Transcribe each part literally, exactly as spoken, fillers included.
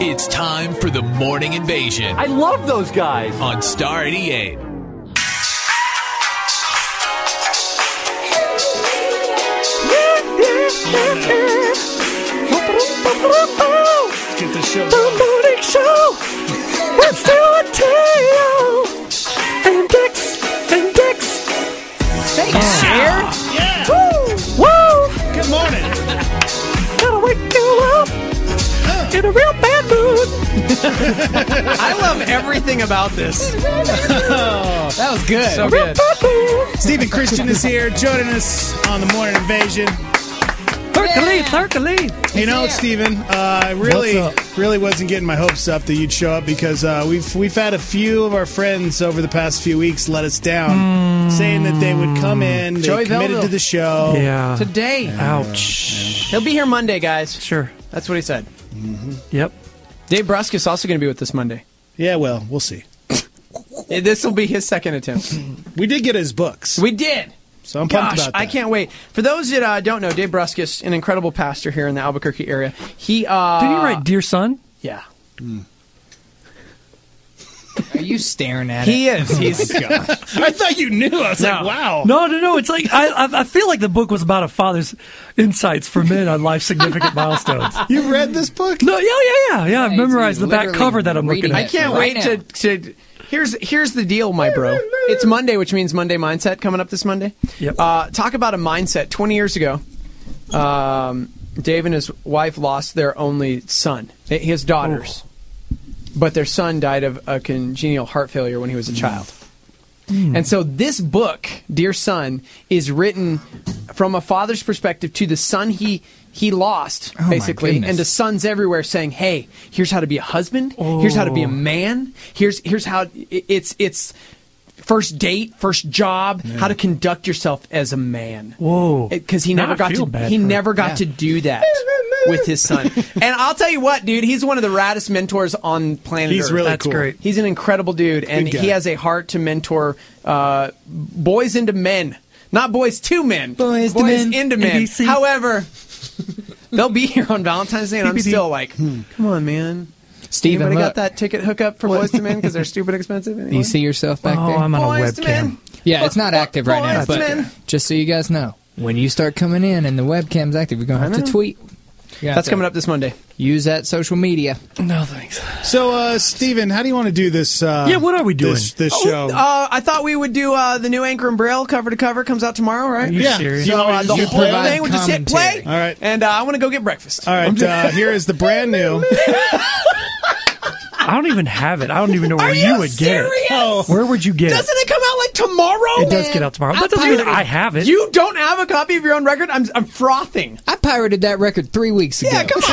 It's time for the Morning Invasion. I love those guys. On Star eighty-eight. Let's get this show The morning show with Stu and Teo and Dix and Dix. Thanks, Cher. Yeah. Woo! Woo! Good morning. Gotta wake you up in a real bad mood. I love everything about this. That was good. So good. Stephen Christian is here joining us on the Morning Invasion. Hercules, Hercules. You know, Stephen, uh, I really, really wasn't getting my hopes up that you'd show up because uh, we've we've had a few of our friends over the past few weeks let us down, mm. saying that they would come in, they Joey committed Belleville. to the show. Yeah. Today. Ouch. He'll be here Monday, guys. Sure. That's what he said. Mm-hmm. Yep. Dave Bruskus is also going to be with us Monday. Yeah, well, we'll see. This will be his second attempt. We did get his books. We did. So I'm pumped Gosh, about that. I can't wait. For those that uh, don't know, Dave Bruskus, an incredible pastor here in the Albuquerque area. He uh, Did he write Dear Son? Yeah. Mm. Are you staring at He it? is. He's. I thought you knew. I was No. like, wow. No, no, no. It's like I, I, I feel like the book was about a father's insights for men on life's significant milestones. You read this book? No, yeah, yeah, yeah, yeah. I've he's memorized the back literally cover that I'm looking reading at. I can't Right wait to, to. Here's here's the deal, my bro. It's Monday, which means Monday Mindset coming up this Monday. Yep. Uh, talk about a mindset. Twenty years ago, um, Dave and his wife lost their only son. He has daughters, but their son died of a congenital heart failure when he was a child. And so this book, Dear Son, is written from a father's perspective to the son he he lost, Oh, my basically, goodness. and to sons everywhere saying, hey, here's how to be a husband, here's how to be a man, here's here's how it- it's it's first date, first job, how to conduct yourself as a man. Whoa. Because he Now never I got feel to bad he for him. never got Yeah. to do that with his son. And I'll tell you what, dude, he's one of the raddest mentors on planet He's Earth. really That's cool. great. He's an incredible dude, and Good guy. he has a heart to mentor uh, boys into men. Not boys to men. Boys to men. into men. A B C. However, they'll be here on Valentine's Day, and I'm P P D. still like, come on, man. Steven, Anybody look, got that ticket hookup for boys to men because they're stupid expensive? do Anyway? you see yourself back Oh, there? I'm on a Boys to men. webcam. Yeah, it's not active right now, Boys but to men. just so you guys know, when you start coming in and the webcam's active, you're going to I have to know. tweet. You have That's to coming up this Monday. Use that social media. No, thanks. So, uh, Stephen, how do you want to do this? Uh, Yeah, what are we doing? This, this show. Uh, I thought we would do uh, the new Anchor and Braille cover to cover. Comes out tomorrow, right? Are you Yeah. serious? You So want me uh, to the just whole provide thing would just hit play. commentary? All right. And uh, I want to go get breakfast. All right, uh, here is the brand new. I don't even have it. I don't even know where Are you you would serious? get it. Where would you get Doesn't it? it come out like tomorrow? It does get out tomorrow. That doesn't mean I have it. You don't have a copy of your own record? I'm, I'm frothing. I pirated that record three weeks ago. Yeah, come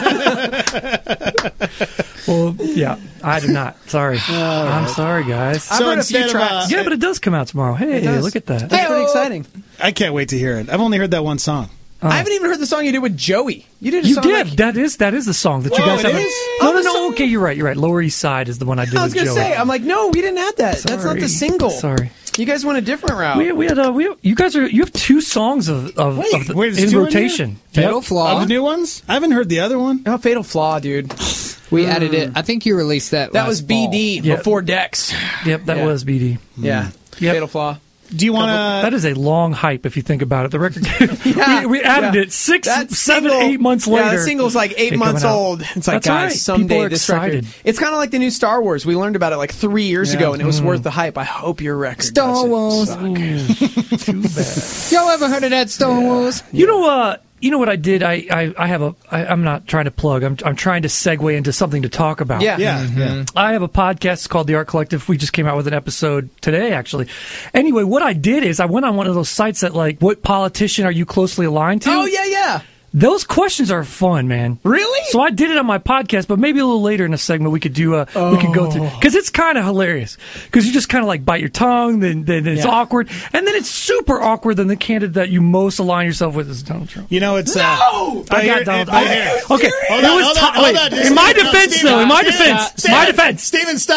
on, man. Well, yeah, I do not. Sorry. I'm sorry, guys. I've So heard a few instead of, uh, tracks. Yeah, but it does come out tomorrow. Hey, does. look at that. That's pretty exciting. I can't wait to hear it. I've only heard that one song. I haven't even heard the song you did with Joey. You did a You song did. like- That is that is the song that you Whoa, guys it haven't. is? No, Oh, no, the no. song- Okay, you're right. You're right. Lower East Side is the one I did I was with going to Joey. say, I'm like, no, we didn't have that. That's not the Sorry. single. Sorry. You guys went a different route. We, we had uh, we you guys are you have two songs of of, Wait, of the, wait, there's in two in rotation. Fatal Yep. Flaw. Of new ones? I haven't heard the other one. Oh, Fatal Flaw, dude. We added it. I think you released that. That last was B D Yeah. before Dex. Yep, that Yeah. was B D. Yeah. Yep. Fatal Flaw. Do you want That to? is a long hype if you think about it. The record Yeah, we, we added yeah. it six, That seven, single- eight months Yeah, later. the single's like eight It months coming out. old. It's like, That's guys, right. someday People are this excited. record. It's kind of like the new Star Wars. We learned about it like three years Yeah. ago, and it was Mm. worth the hype. I hope your record Star doesn't Wars. suck. Too bad. Y'all ever heard of that Star Wars? You know, uh, you know what I did? I, I, I have a. I, I'm not trying to plug. I'm, I'm trying to segue into something to talk about. Yeah. Yeah, yeah. I have a podcast called The Art Collective. We just came out with an episode today, actually. Anyway, what I did is I went on one of those sites that, like, what politician are you closely aligned to? Oh, yeah, yeah. Those questions are fun, man. Really? So I did it on my podcast, but maybe a little later in the segment we could do a we could go through because it's kind of hilarious because you just kind of like bite your tongue, then then it's Yeah. awkward, and then it's super awkward. Then the candidate that you most align yourself with is Donald Trump. You know, it's. No! Uh, I here- got Donald. but here- I, okay, Hold it on, was hold ti- on, hold wait, on. in my Steven, no, defense, Steven, though. In my Steven, defense, Steven, my defense. Steven, stop.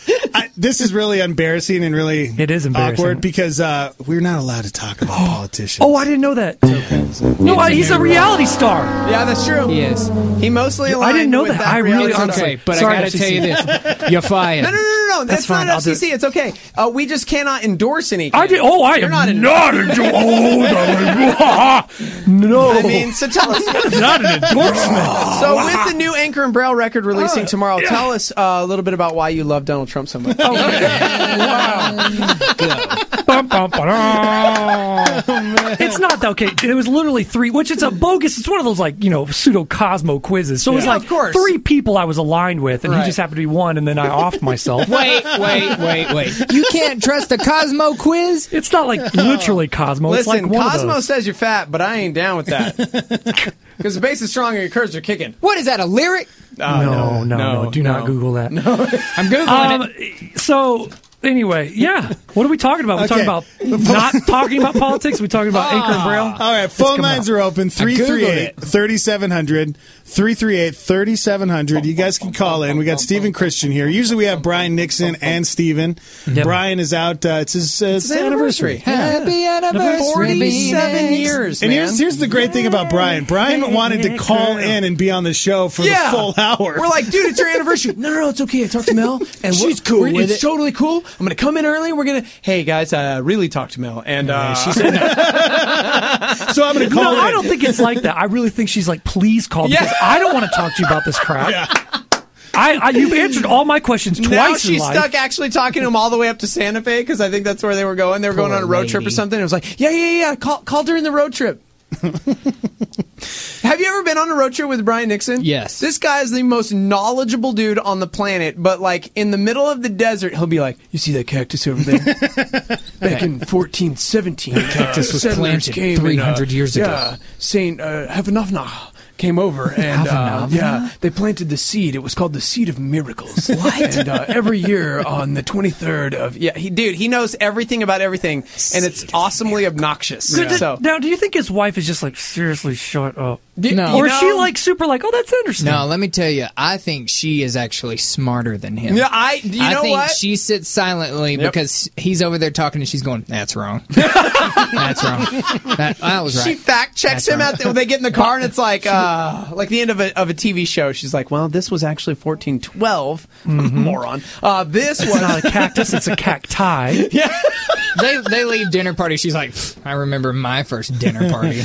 I, this is really embarrassing and really It is embarrassing. awkward because uh, we're not allowed to talk about politicians. Oh, I didn't know that. No, I, he's a reality star. Yeah, that's true. He is. He mostly aligned I didn't know with that. that I really- reality I'm star. Okay, but Sorry, I gotta F C C. tell you this. You're fired. No, no, no, no, no. That's, That's fine. not I'll do F C C. it. It's okay. Uh, we just cannot endorse any. I did. Oh, I You're am not not, an- an endorser. No, I mean, so tell us. not an endorsement. So with the new Anchor and Braille record releasing tomorrow, yeah. tell us uh, a little bit about why you love Donald Trump so much. Bum, bum, ba-da. It's not that okay. It was literally three, which it's a bogus. It's one of those like you know pseudo Cosmo quizzes. So it was Yeah, like of course. three people I was aligned with, and Right. he just happened to be one, and then I offed myself. Wait, wait, wait, wait. You can't trust the Cosmo quiz? It's not like literally Cosmo. it's Listen, like one of Cosmo those. says you're fat, but I ain't down with that. Because the bass is strong and your curves are kicking. What is that, a lyric? Oh, no, no, no, no, Do no. not Google that. I'm Googling Um, it. so anyway, yeah. What are we talking about? We're Okay. talking about not talking about politics. We're talking about Anchor and Braille. All right, phone come lines out. are open. three three eight, three seven zero zero. three three eight, three seven zero zero. You guys can call in. We got Stephen Christian here. Usually we have Brian Nixon and Stephen. Yep. Brian is out. Uh, it's his, uh, it's his anniversary. Happy anniversary. forty-seven years, And man. here's here's the great thing about Brian. Brian wanted to call in and be on the show for Yeah. the full hour. We're like, dude, it's your anniversary. No, no, no, it's okay. I talked to Mel, and She's we're- cool we're- with It's it. totally cool. I'm going to come in early. We're going to, hey guys, I really talked to Mel, and uh, She said no. so I'm going to call No, in. I don't think it's like that. I really think she's like, please call Yeah. because I don't want to talk to you about this crap. Yeah. I, I you've answered all my questions twice now in she's life. stuck actually talking to him all the way up to Santa Fe because I think that's where they were going. They were going Poor on a road trip or lady. something. It was like, yeah, yeah, yeah. Call, call during the road trip. Have you ever been on a road trip with Brian Nixon? Yes. This guy is the most knowledgeable dude on the planet, but like in the middle of the desert, he'll be like, "You see that cactus over there? Back in fourteen seventeen, cactus was planted three hundred years ago. Yeah, Saint uh, Havanavna came over and uh, Havanavna? yeah, they planted the seed. It was called the seed of miracles. What? And uh, every year on the twenty-third of yeah, he dude, he knows everything about everything, and it's awesomely obnoxious. Good, So. Now, do you think his wife is just like, seriously, shut up? Do- No. you Or is she know- like super like, oh, that's interesting? No, let me tell you, I think she is actually smarter than him. Yeah, I. You I know think what? she sits silently Yep. because he's over there talking and she's going, "That's wrong. That's wrong. That, I was She right." fact checks That's him right. at the, they get in the car and it's like uh, like the end of a of a T V show. She's like, "Well, this was actually fourteen twelve, moron. Uh, this It's was not a cactus, it's a cacti. they they leave dinner party. She's like, "I remember my first dinner party."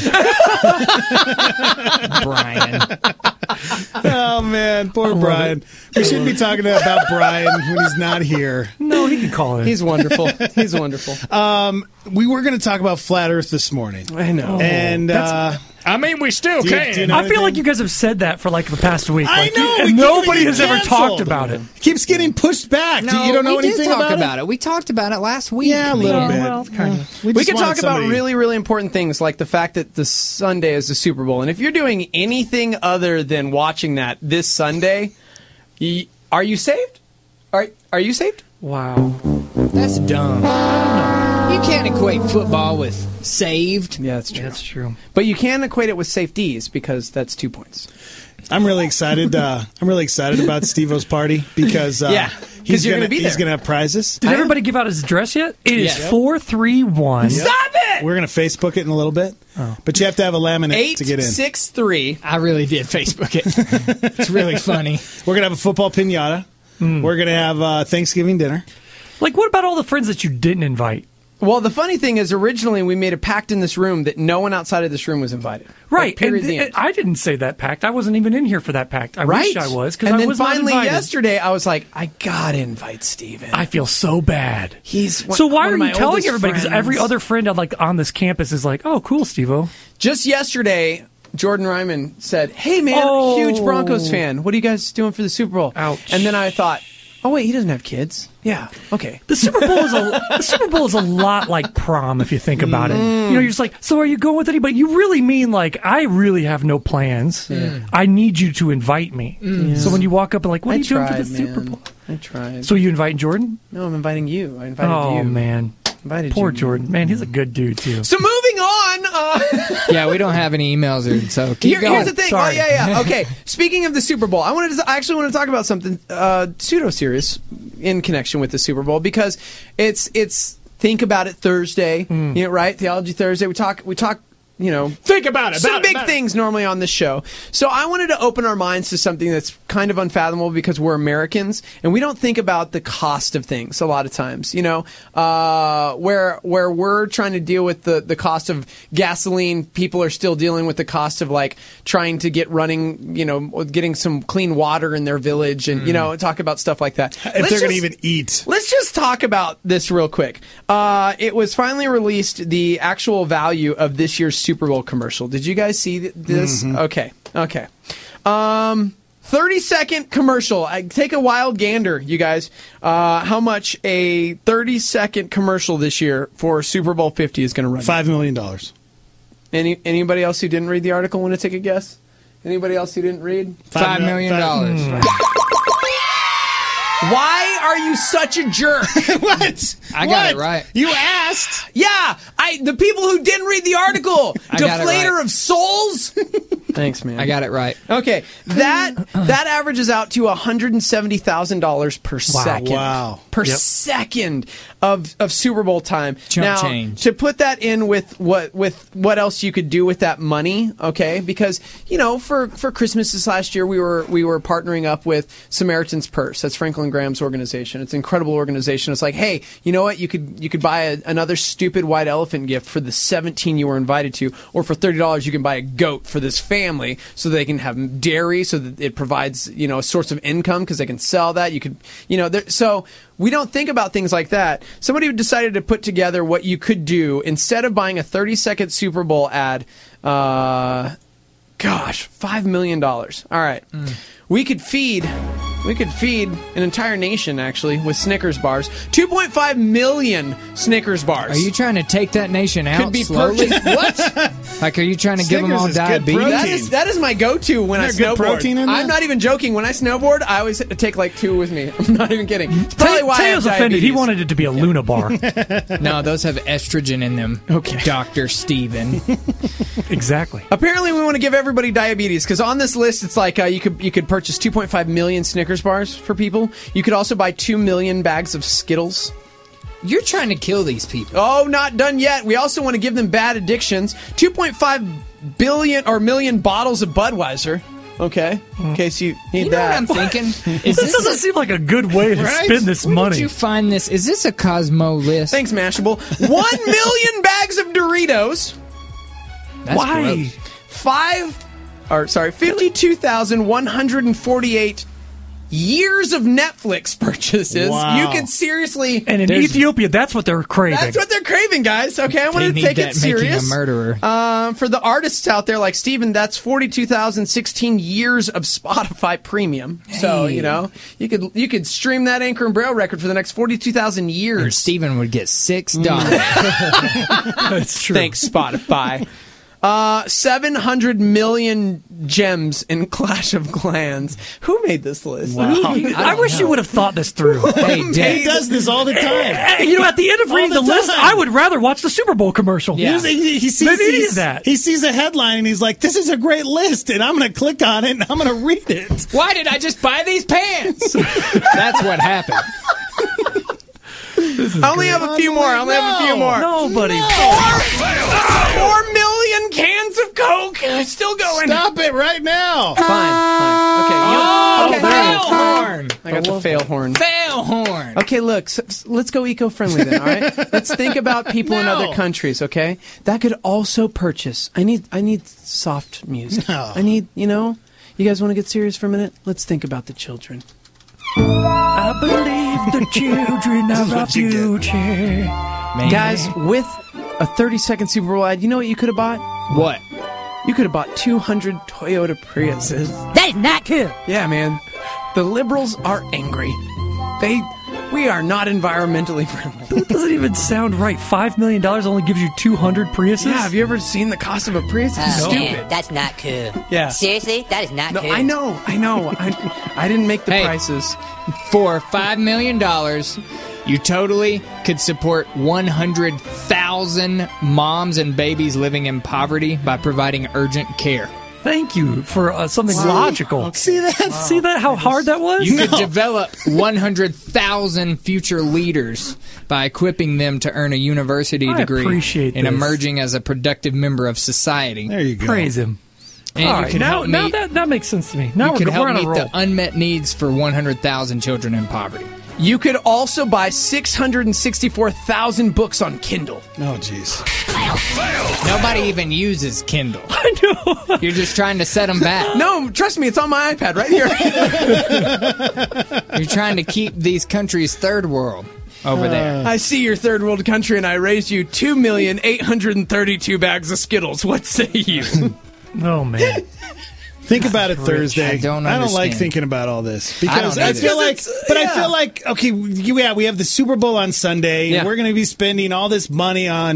Brian. Oh man, poor Brian. We shouldn't be talking about Brian when he's not here. No, he can call in. he's wonderful. He's wonderful. Um, we were going to talk about flat Earth this morning, I know. and uh, I mean, we still do you- do you know I feel anything? like you guys have said that for like the past week. I Like, know, you- we and keep nobody getting has ever canceled. talked about it. keeps getting pushed back. Do- you don't know we anything did talk about, about it? We taled about it last week. Yeah, a little man. bit. well, kind of. We, We just can wanted talk about somebody- really, really important things like the fact that the Sunday is the Super Bowl. And if you're doing anything other than watching that this Sunday, y- are you saved? Are Are you saved? Wow. That's dumb. You can't equate football with saved. Yeah, that's true. That's true. But you can equate it with safeties because that's two points. I'm really excited. Uh, I'm really excited about Steve-O's party because uh, Yeah, 'cause he's you're gonna, gonna be he's there. going to have prizes. Did I am. everybody give out his address yet? It is Yeah. four three one. Stop it! We're going to Facebook it in a little bit, but you have to have a laminate Eight to get in. six three. I really did Facebook it. It's really funny. We're going to have a football pinata. We're going to have uh, Thanksgiving dinner. Like, what about all the friends that you didn't invite? Well, the funny thing is, originally we made a pact in this room that no one outside of this room was invited. Right. Like, period. and the th- end. I didn't say that pact. I wasn't even in here for that pact. I Right. wish I was because And I then was finally not invited. yesterday, I was like, I gotta invite Steven. I feel so bad. He's one- So why one are of my you telling oldest everybody? Because every friends. other friend on like on this campus is like, oh, cool, Steve-O. Just yesterday, Jordan Ryman said, "Hey man, Oh. huge Broncos fan. What are you guys doing for the Super Bowl?" Ouch. And then I thought, oh wait, he doesn't have kids. Yeah. Okay. The Super Bowl is a the Super Bowl is a lot like prom if you think about it. Mm. You know, you're just like, so are you going with anybody? You really mean like I really have no plans. I need you to invite me. So when you walk up and like, what are I you doing for tried, the Super man. Bowl? I tried. So you inviting Jordan? no, I'm inviting you. I invited Oh you. man, Invited poor you. Jordan. Man, he's a good dude too. So moving on. Uh, Yeah, we don't have any emails, or so keep Here, going. here's the thing. Sorry. Oh, yeah, yeah. Okay. Speaking of the Super Bowl, I wanted to, I actually want to talk about something uh, pseudo serious in connection with the Super Bowl because it's it's think about it Thursday, Mm. you know, right? Theology Thursday. We talk we talk. You know, Think about it. some about it, big about it. things normally on this show. So I wanted to open our minds to something that's kind of unfathomable because we're Americans and we don't think about the cost of things a lot of times. You know, uh, where where we're trying to deal with the, the cost of gasoline, people are still dealing with the cost of like trying to get running, you know, getting some clean water in their village and, you know, talk about stuff like that. If they're going to even eat. Let's just talk about this real quick. Uh, it was finally released, the actual value of this year's Super Bowl commercial. Did you guys see th- this? Mm-hmm. Okay. Okay. Um, thirty second commercial. I take a wild gander, you guys. Uh, how much a thirty second commercial this year for Super Bowl fifty is going to run? Five million dollars. Any anybody else who didn't read the article want to take a guess? Anybody else who didn't read? Five million dollars. Why are you such a jerk? What? I got it What? right. You asked. Yeah, I the people who didn't read the article. I got it Deflator right. of souls. Thanks, man. I got it right. Okay, that that averages out to one hundred seventy thousand dollars per second. Wow. Per Yep. second of of Super Bowl time. Chump now, change. to put that in with what with what else you could do with that money, okay? Because you know, for for Christmas this last year, we were we were partnering up with Samaritan's Purse. That's Franklin Graham's organization. It's an incredible organization. It's like, hey, you know what? You could you could buy a, another stupid white elephant gift for the seventeen you were invited to, or for thirty dollars you can buy a goat for this family so they can have dairy, so that it provides you know a source of income because they can sell that. You could you know there, so. We don't think about things like that. Somebody decided to put together what you could do instead of buying a thirty second Super Bowl ad. Uh, gosh, five million dollars. All right. Mm. We could feed... We could feed an entire nation, actually, with Snickers bars. two point five million Snickers bars. Are you trying to take that nation out Could be slowly? purchased. What? Like, are you trying to give them Snickers all is good diabetes? protein. That is, that is my go-to when I Isn't there snowboard. good protein in I'm that? not even joking. When I snowboard, I always take like two with me. I'm not even kidding. It's probably why I have Teo's offended. He diabetes. wanted it to be a Luna bar. No, those have estrogen in them. Okay. Doctor Steven. Exactly. Apparently, we want to give everybody diabetes because on this list, it's like uh, you could you could purchase two point five million Snickers bars for people. You could also buy two million bags of Skittles. You're trying to kill these people. Oh, not done yet. We also want to give them bad addictions. two point five billion or million bottles of Budweiser. Okay, in case you need You know that. what I'm thinking? Is This this doesn't seem like a good way to Right? spend this Where money. did you find this? Is this a Cosmo list? Thanks, Mashable. One million bags of Doritos. That's Why? gross. Five, or sorry, fifty-two thousand one hundred forty-eight years of Netflix purchases. Wow. You could seriously. And in There's- Ethiopia, that's what they're craving. That's what they're craving, guys. Okay, I They want to need take that it serious. making a murderer. Um, for the artists out there like Steven, that's forty-two thousand sixteen years of Spotify Premium. So Hey. you know you could you could stream that Anchor and Braille record for the next forty-two thousand Or years. Steven would get six dollars. That's true. Thanks, Spotify. Uh, seven hundred million gems in Clash of Clans. Who made this list? Wow. I, wish you would have thought this through. Hey, He Dad. does this all the time. Hey, you know, at the end of All reading the the, list, time. I would rather watch the Super Bowl commercial. Yeah. He, he, he sees They needed he's- that. He sees a headline and he's like, "This is a great list," and I'm going to click on it and I'm going to read it. Why did I just buy these pants? That's what happened. I only have a few more. I only have a few more. Nobody. Four million cans of Coke. Still going. Stop it right now. Fine. Fine. Okay. You, Oh, okay. fail horn. I got the fail horn. Fail horn. Okay, look, s s- let's go eco-friendly then, all right? Let's think about people in No. other countries, okay? That could also purchase. I need I need soft music. No. I need, you know, you guys want to get serious for a minute? Let's think about the children. I believe the children is of our what you get. future. Man. Guys, with a thirty second Super Bowl ad, you know what you could have bought? What? You could have bought two hundred Toyota Priuses. That is not cool. Yeah, man. The liberals are angry. They we are not environmentally friendly. That doesn't even sound right. Five million dollars only gives you two hundred Priuses. Yeah, have you ever seen the cost of a Prius? It's Oh, stupid. man, that's not cool. Yeah. Seriously? That is not No, cool. I know, I know. I, I didn't make the Hey. prices. For five million dollars, You totally could support one hundred thousand moms and babies living in poverty by providing urgent care. Thank you for uh, something logical. See that? Wow. See that? How hard that was? You No. could develop one hundred thousand future leaders by equipping them to earn a university I degree appreciate and this. emerging as a productive member of society. There you go. Praise him. And All you right, can now, help now meet, that, that makes sense to me. Now you we're, can we're help on a meet roll. the unmet needs for one hundred thousand children in poverty. You could also buy six hundred sixty-four thousand books on Kindle. Oh, jeez. Nobody even uses Kindle. I know. You're just trying to set them back. No, trust me, it's on my iPad right here. You're trying to keep these countries third world over there. I see your third world country, and I raised you two million eight hundred thirty-two bags of Skittles. What say you? Oh, man. Think about it Thursday. I don't I don't like understand. thinking about all this because don't I, either. feel like, It's- but I yeah. feel like okay, we- yeah, we have the Super Bowl on Sunday. Yeah. And we're going to be spending all this money on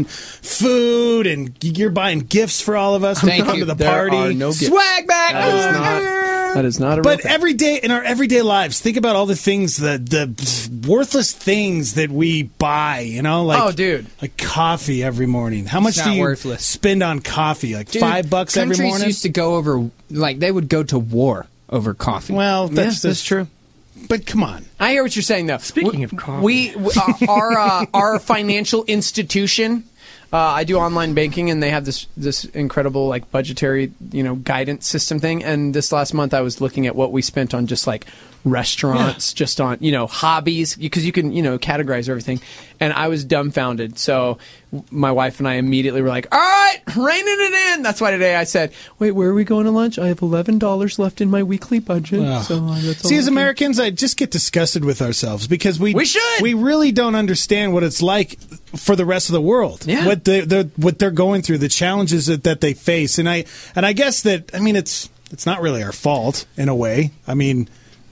food, and you're buying gifts for all of us to Thank come you. to the There party. are no gifts. Swag back! That is not. That is not a. But real thing. every day in our everyday lives, think about all the things, the the worthless things that we buy. You know, like Oh, dude. like coffee every morning. How much It's do not you worthless. spend on coffee? Like Dude, five bucks every countries morning. used to go over, like, they would go to war over coffee. well, that's, Yeah, that's true. But come on. I hear what you're saying, though. Speaking we, of coffee. we uh, our uh, our financial institution. Uh, I do online banking, and they have this this incredible like budgetary you know guidance system thing. And this last month, I was looking at what we spent on just like restaurants, just on you know hobbies, because you can you know categorize everything. And I was dumbfounded. So w- my wife and I immediately were like, "All right, reining it in." That's why today I said, "Wait, where are we going to lunch? I have eleven dollars left in my weekly budget." Ugh. So uh, that's all See, I as can- Americans, I just get disgusted with ourselves because we We should. we really don't understand what it's like for the rest of the world. Yeah. What they the what they're going through, the challenges that, that they face, and I and I guess that I mean it's it's not really our fault in a way. I mean.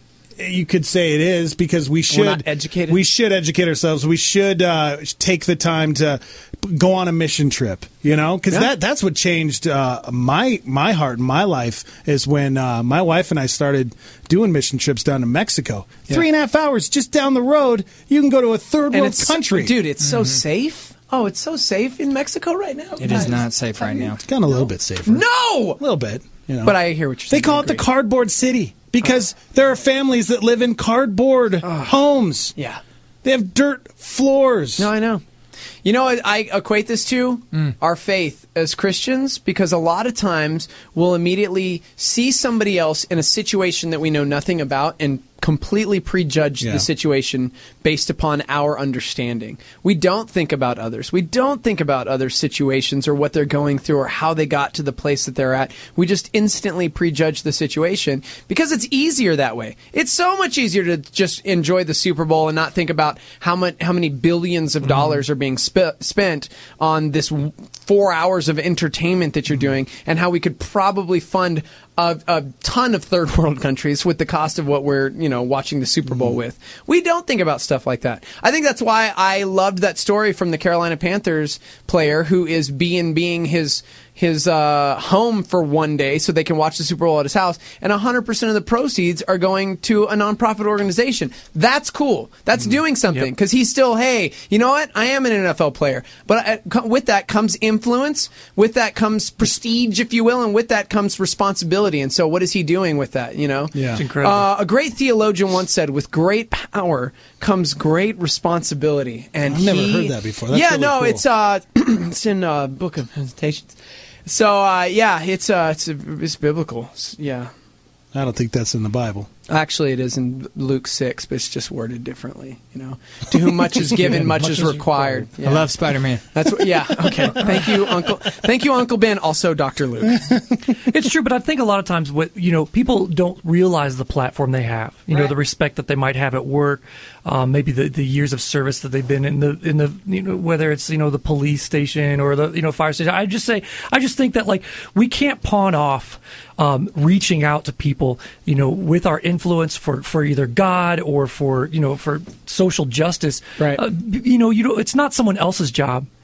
You could say it is because we should not educated? We should educate ourselves. We should uh, take the time to go on a mission trip. You know, because Yeah. that that's what changed uh, my my heart and my life is when uh, my wife and I started doing mission trips down to Mexico. Three and a half hours just down the road, you can go to a third And world it's country. dude. It's so safe. Oh, it's so safe in Mexico right now. It is not safe right now. It's gotten a little bit safer. No, a little bit. You know. but I hear what you're They saying. call I it the agree. cardboard city because there are families that live in cardboard homes. Yeah. They have dirt floors. No, I know. You know what I equate this to? Mm. Our faith as Christians, because a lot of times we'll immediately see somebody else in a situation that we know nothing about and completely prejudge Yeah. the situation based upon our understanding. We don't think about others. We don't think about other situations or what they're going through or how they got to the place that they're at. We just instantly prejudge the situation because it's easier that way. It's so much easier to just enjoy the Super Bowl and not think about how much, how many billions of dollars are being sp- spent on this w- four hours of entertainment that you're doing, and how we could probably fund a, a ton of third world countries with the cost of what we're, you know, watching the Super Bowl with. We don't think about stuff like that. I think that's why I loved that story from the Carolina Panthers player who is B and Bing his his uh, home for one day so they can watch the Super Bowl at his house, and one hundred percent of the proceeds are going to a nonprofit organization. That's cool. That's doing something because he's still, hey, you know what? I am an N F L player. But I, co- with that comes influence, with that comes prestige, if you will, and with that comes responsibility. And so what is he doing with that, you know? Yeah. It's incredible. Uh, a great theologian once said, with great power comes great responsibility. And I've never he- heard that before. That's yeah, really no, cool. it's uh, it's in uh, Book of Hesitations. So uh, yeah, it's uh, it's it's biblical. It's- yeah, I don't think that's in the Bible. actually, it is in Luke six, but it's just worded differently. You know, to whom much is given, much, is required. I love Spider-Man. That's what, yeah. Okay. Thank you, Uncle. Thank you, Uncle Ben. Also, Doctor Luke. It's true, but I think a lot of times, what you know, people don't realize the platform they have. You know, Right. the respect that they might have at work, um, maybe the, the years of service that they've been in the in the you know whether it's you know the police station or the you know fire station. I just say I just think that like we can't pawn off um, reaching out to people, you know, with our influence for, for either God or for you know for social justice. Right. Uh, you know, you know, it's not someone else's job.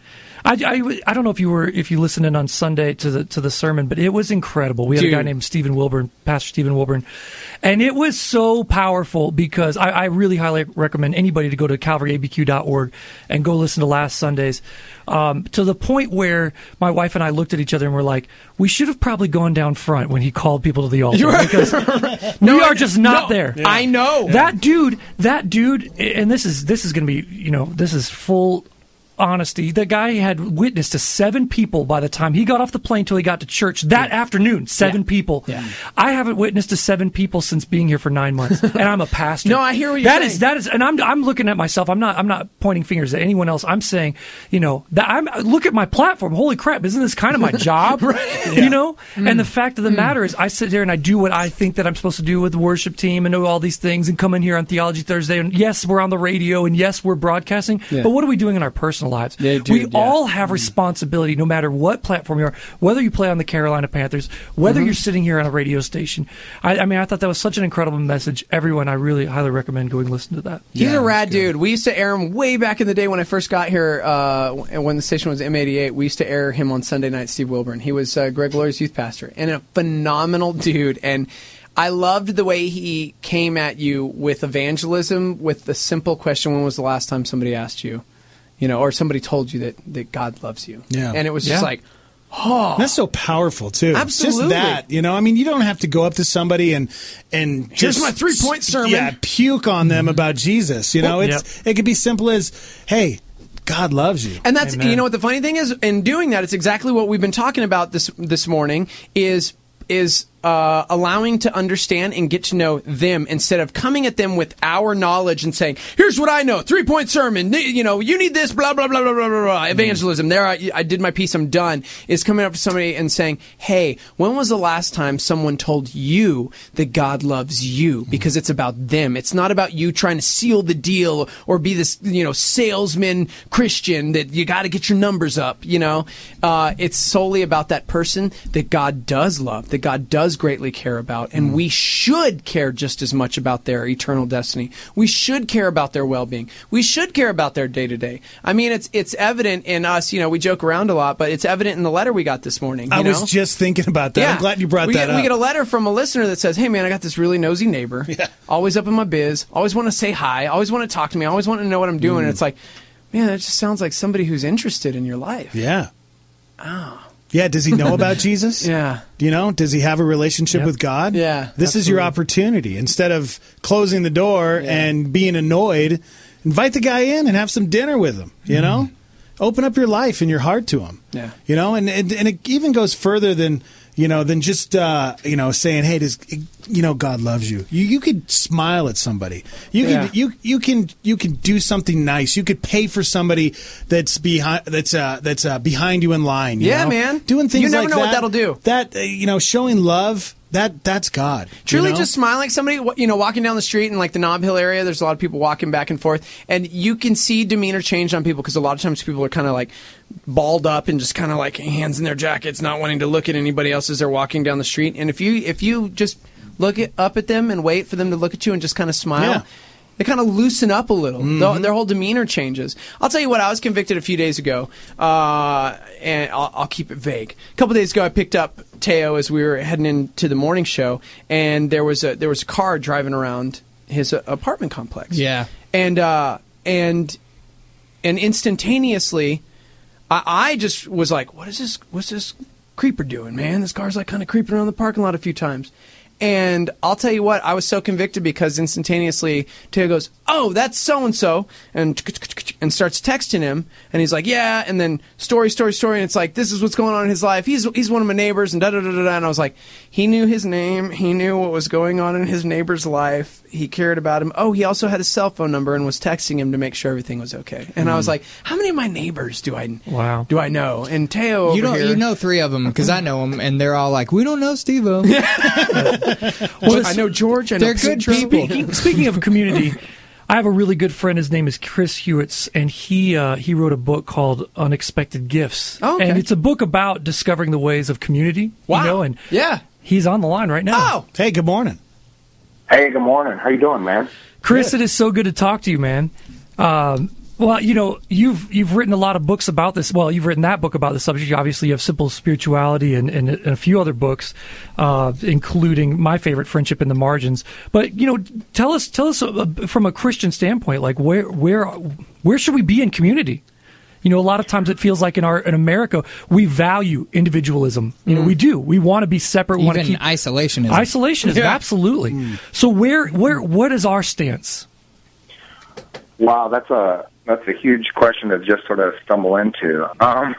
I, I, I don't know if you were if you listened in on Sunday to the to the sermon, but it was incredible. We had Dude. a guy named Stephen Wilburn, Pastor Stephen Wilburn, and it was so powerful because I, I really highly recommend anybody to go to calvary a b q dot org and go listen to last Sunday's. Um, to the point where my wife and I looked at each other and were like, we should have probably gone down front when he called people to the altar because No, we I- are just not no, there. I know. That dude, that dude, and this is this is going to be, you know, this is full honesty. The guy had witnessed to seven people by the time he got off the plane till he got to church that yeah. afternoon. Seven yeah. people. Yeah. I haven't witnessed to seven people since being here for nine months, and I'm a pastor. No, I hear what you're that saying. Is, that is, and I'm I'm looking at myself. I'm not I'm not pointing fingers at anyone else. I'm saying, you know, that I'm look at my platform. Holy crap! Isn't this kind of my job? Right. You know. Mm. And the fact of the mm. matter is, I sit there and I do what I think that I'm supposed to do with the worship team and do all these things and come in here on Theology Thursday. And yes, we're on the radio, and yes, we're broadcasting. Yeah. But what are we doing in our personal lives? Yeah, dude, we yeah. all have responsibility, no matter what platform you are, whether you play on the Carolina Panthers, whether mm-hmm. you're sitting here on a radio station. I, I mean, I thought that was such an incredible message. Everyone, I really highly recommend going and listen to that. He's yeah, a rad dude. We used to air him way back in the day when I first got here, uh, when the station was M eighty-eight. We used to air him on Sunday night, Steve Wilburn. He was uh, Greg Lawyer's youth pastor, and a phenomenal dude. And I loved the way he came at you with evangelism, with the simple question, when was the last time somebody asked you? You know, or somebody told you that, that God loves you. Yeah. And it was just yeah. like, oh. That's so powerful, too. Absolutely. Just that, you know, I mean, you don't have to go up to somebody and and Here's just my three-point sermon. Yeah, puke on them about Jesus. You know, it's Yep. it could be simple as, hey, God loves you. And that's, Amen. you know what the funny thing is? In doing that, it's exactly what we've been talking about this this morning is is uh, allowing to understand and get to know them instead of coming at them with our knowledge and saying, here's what I know, three-point sermon, you know, you need this, blah, blah, blah, blah, blah, blah, blah. Evangelism. There, I, I did my piece, I'm done, is coming up to somebody and saying, hey, when was the last time someone told you that God loves you? Because it's about them. It's not about you trying to seal the deal or be this, you know, salesman Christian that you got to get your numbers up, you know. Uh, it's solely about that person that God does love, that God does greatly care about, and mm. we should care just as much about their eternal destiny. We should care about their well-being. We should care about their day-to-day. I mean, it's it's evident in us, you know, we joke around a lot, but it's evident in the letter we got this morning. You I know? was just thinking about that. Yeah. I'm glad you brought we that get, up. We get a letter from a listener that says, hey, man, I got this really nosy neighbor, Yeah. always up in my biz, always want to say hi, always want to talk to me, always want to know what I'm doing. Mm. And it's like, man, that just sounds like somebody who's interested in your life. Yeah. Oh. Yeah, does he know about Jesus? Yeah. You know, does he have a relationship Yep. with God? Yeah, This absolutely. is your opportunity. Instead of closing the door Yeah. and being annoyed, invite the guy in and have some dinner with him, you Mm-hmm. know? Open up your life and your heart to him. Yeah. You know, and, and and it even goes further than, you know, than just uh, you know, saying, "Hey, does you know God loves you?" You you could smile at somebody. You Yeah. can you you can you can do something nice. You could pay for somebody that's behind that's uh that's uh, behind you in line, you Yeah, know? man. Doing things You never like know that. what that'll do. That uh, you know, showing love, that that's God. Truly you know? just smiling at somebody, you know, walking down the street in like the Nob Hill area, there's a lot of people walking back and forth, and you can see demeanor change on people because a lot of times people are kind of like balled up and just kind of like hands in their jackets, not wanting to look at anybody else as they're walking down the street. And if you if you just look at, up at them and wait for them to look at you and just kind of smile, Yeah. they kind of loosen up a little. Mm-hmm. Their, their whole demeanor changes. I'll tell you what, I was convicted a few days ago, uh, and I'll, I'll keep it vague. A couple days ago, I picked up Teo as we were heading into the morning show, and there was a there was a car driving around his uh, apartment complex. Yeah. and uh, and and instantaneously, I, I just was like, "What is this? What's this creeper doing, man? This car's like kind of creeping around the parking lot a few times." And I'll tell you what, I was so convicted because instantaneously Teo goes, "Oh, that's so and so," and and starts texting him, and he's like, "Yeah," and then story, story, story, and it's like, "This is what's going on in his life. He's he's one of my neighbors," and da da da da. And I was like, he knew his name, he knew what was going on in his neighbor's life, he cared about him. Oh, he also had his cell phone number and was texting him to make sure everything was okay. And I was like, how many of my neighbors do I Wow. do I know? And Teo, over You don't. here, You know three of them because I know them, and they're all like, "We don't know Steve-O." Well, I know George. I know They're good Pedro. people. Speaking, speaking of community, I have a really good friend. His name is Chris Hewitts, and he uh, he wrote a book called Unexpected Gifts. Oh, okay. And it's a book about discovering the ways of community. Wow. You know, and Yeah. he's on the line right now. Oh, Hey, good morning. Hey, good morning. How you doing, man? Chris, it is so good to talk to you, man. Um, Well, you know, you've you've written a lot of books about this. Well, you've written that book about the subject. Obviously, you have Simple Spirituality and, and, and a few other books, uh, including my favorite, Friendship in the Margins. But you know, tell us tell us uh, from a Christian standpoint, like where where where should we be in community? You know, a lot of times it feels like in our in America we value individualism. You know, mm. we do. We want to be separate. We Even want to keep isolationism. Isolationism, yeah. Absolutely. Mm. So where where what is our stance? Wow, that's a that's a huge question to just sort of stumble into. Um,